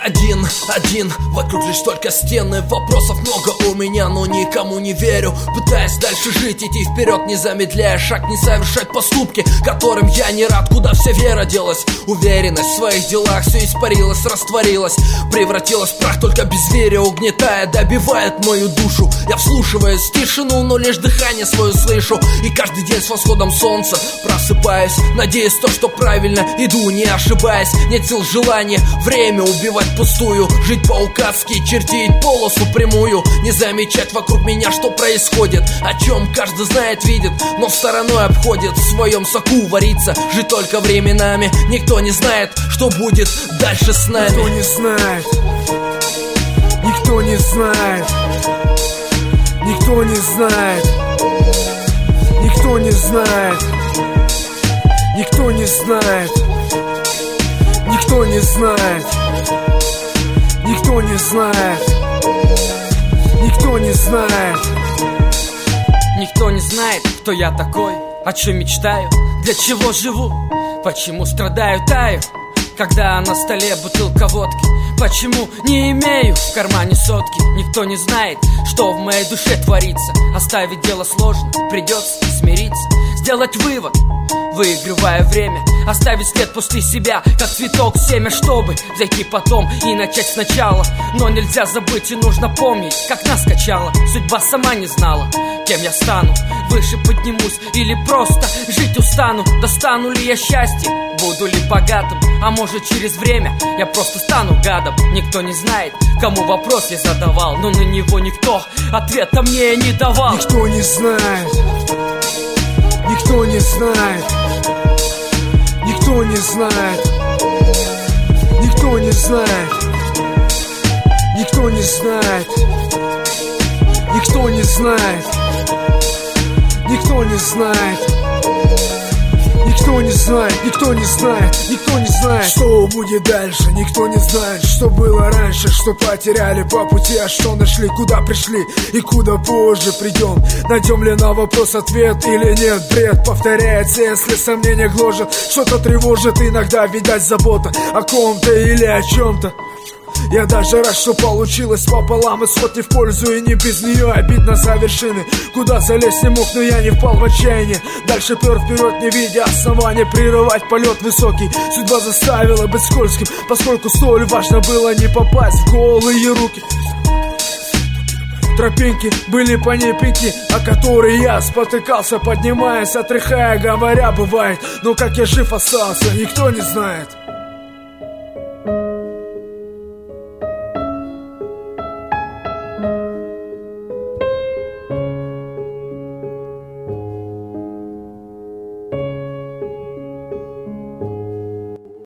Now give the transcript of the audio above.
один, вокруг лишь только стены. Вопросов много у меня, но никому не верю. Пытаясь дальше жить, идти вперед, не замедляя шаг, не совершать поступки, которым я не рад. Куда вся вера делась? Уверенность в своих делах все испарилась, растворилась, превратилась в прах. Только безверие угнетая, добивает мою душу. Я вслушиваюсь в тишину, но лишь дыхание свое слышу. И каждый день с восходом солнца просыпаюсь, надеясь то, что правильно иду, не ошибаясь. Нет сил, желания, время убивать пустую, жить по-указски, чертить полосу прямую, не замечать вокруг меня, что происходит, о чем каждый знает, видит, но стороной обходит. В своем соку варится, жить только временами. Никто не знает, что будет дальше с нами. Никто не знает, никто не знает, никто не знает, никто не знает, никто не знает, никто не знает, никто не знает, никто не знает. Никто не знает, кто я такой, о чем мечтаю, для чего живу, почему страдаю, таю, когда на столе бутылка водки, почему не имею в кармане сотки. Никто не знает, что в моей душе творится. Оставить дело сложно, придется смириться, сделать вывод, выигрывая время, оставить след после себя, как цветок, семя, чтобы зайти потом и начать сначала. Но нельзя забыть и нужно помнить, как нас качало. Судьба сама не знала, кем я стану, выше поднимусь или просто жить устану. Достану ли я счастье, буду ли богатым, а может через время я просто стану гадом. Никто не знает, кому вопрос я задавал, но на него никто ответа мне не давал. Никто не знает, никто не знает, никто не знает, никто не знает, никто не знает, никто не знает, никто не знает, никто не знает, никто не знает, никто не знает, что будет дальше. Никто не знает, что было раньше, что потеряли по пути, а что нашли, куда пришли и куда позже придем. Найдем ли на вопрос ответ или нет? Бред повторяется, если сомнения гложет, что-то тревожит иногда, видать забота о ком-то или о чем-то. Я даже рад, что получилось пополам, исход не в пользу и не без нее. Обидно за вершины, куда залезть не мог, но я не впал в отчаяние. Дальше пер вперед, не видя основания, прерывать полет высокий. Судьба заставила быть скользким, поскольку столь важно было не попасть в голые руки. Тропинки были по ней пеньки, о которые я спотыкался, поднимаясь, отряхая, говоря, бывает. Но как я жив остался, никто не знает.